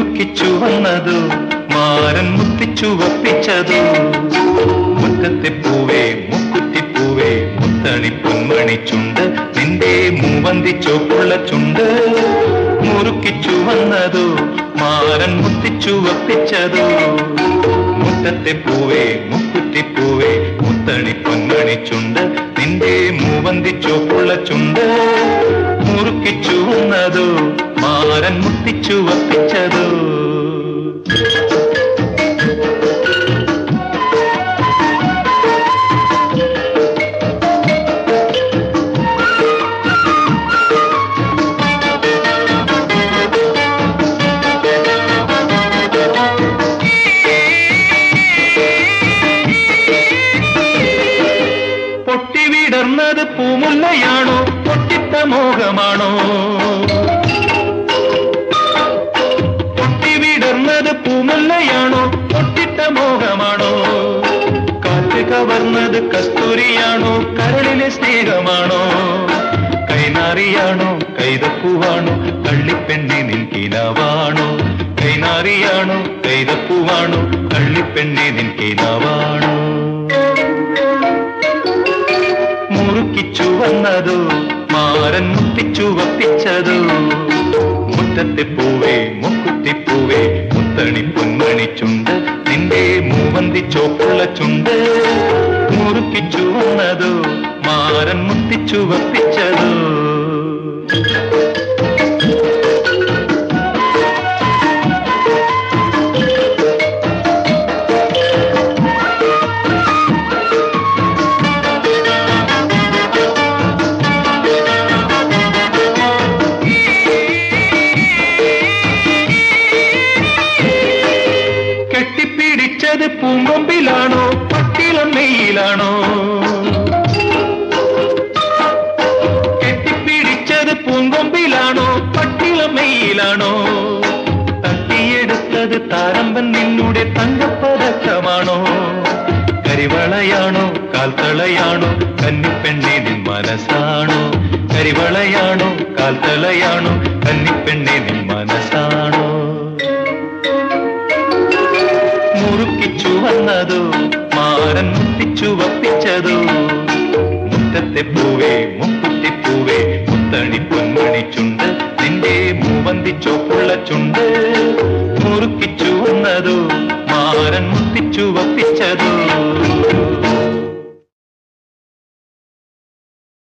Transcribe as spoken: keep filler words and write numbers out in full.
മുറുക്കിച്ചു വന്നതു മാരൻ മുത്തിച്ചു വപ്പിച്ചതു മുറ്റത്തെ പൂവേ മുക്കുറ്റിപ്പൂവേ മുത്തണി പൊന്മണി ചുണ്ട് നിന്റെ മൂവന്തി ചോപ്പുള്ള ചുണ്ട് മുറുക്കിച്ചു വന്നതു മാരൻ മുത്തിച്ചു വപ്പിച്ചതു മുറ്റത്തെ പൂവേ മുക്കുറ്റിപ്പൂവേ മുത്തണി പൊന്മണി ചുണ്ട് നിന്റെ മൂവന്തി ചോപ്പുള്ള ചുണ്ട് മുറുക്കിച്ചു വന്നതു മാരൻ മുത്തിച്ചു വപ്പിച്ചതു പൊട്ടിവിടർന്നത് പൂമുല്ലയാണോ പൊട്ടിട്ട മോഹമാണോ പൊട്ടിവിടർന്നത് പൂമുല്ലയാണോ പൊട്ടിട്ട മോഹമാണോ കാറ്റ് കവർന്നത് കസ്തൂരിയാണോ കരളിലെ സ്നേഹമാണോ കൈനാറിയാണോ കൈതപ്പൂവാണോ കള്ളിപ്പെണ്ണി നിൻകിനാവാണോ കൈനാറിയാണോ കൈതപ്പൂവാണോ കള്ളിപ്പെണ്ണി നിൻകിനാവാണോ മുറുക്കിച്ചു വന്നതു മാരൻ മുത്തിച്ചു വപ്പിച്ചതു മുറ്റത്തെ പൂവേ മുക്കുറ്റിപ്പൂവേ മുത്തണി പൊന്മണി ചുണ്ട് നിന്റെ മൂവന്തി ചോപ്പുള്ള ചുണ്ട് മുറുക്കിച്ചു വന്നതു മാരൻ മുത്തിച്ചു വപ്പിച്ചതു കെട്ടിപ്പിടിച്ചത് പൂങ്കൊമ്പിലാണോ പട്ടിളം മെയ്യിലാണോ കെട്ടിപ്പിടിച്ചത് പൂങ്കൊമ്പിലാണോ പട്ടിളം മെയ്യിലാണോ തട്ടിയെടുത്തത് താരമ്പൻ നിന്നുടെ തങ്കപ്പതക്കമാണോ കരിവളയാണോ കാൽത്തളയാണോ കന്നിപ്പെണ്ണേ നിൻ മനസ്സാണോ കരിവളയാണോ കാൽത്തളയാണോ കന്നിപ്പെണ്ണേ നിൻ മനസ്സാണോ മുറുക്കിച്ചു വന്നതു മാരൻ മുത്തിച്ചു വപ്പിച്ചതു മുറ്റത്തെ പൂവേ മുക്കുറ്റിപ്പൂവേ മുത്തണി പൊന്മണി ചുണ്ട് നിന്റെ മൂവന്തി ചോപ്പുള്ള ചുണ്ട് മുറുക്കിച്ചു വന്നതു മാരൻ മുത്തിച്ചു വപ്പിച്ചതു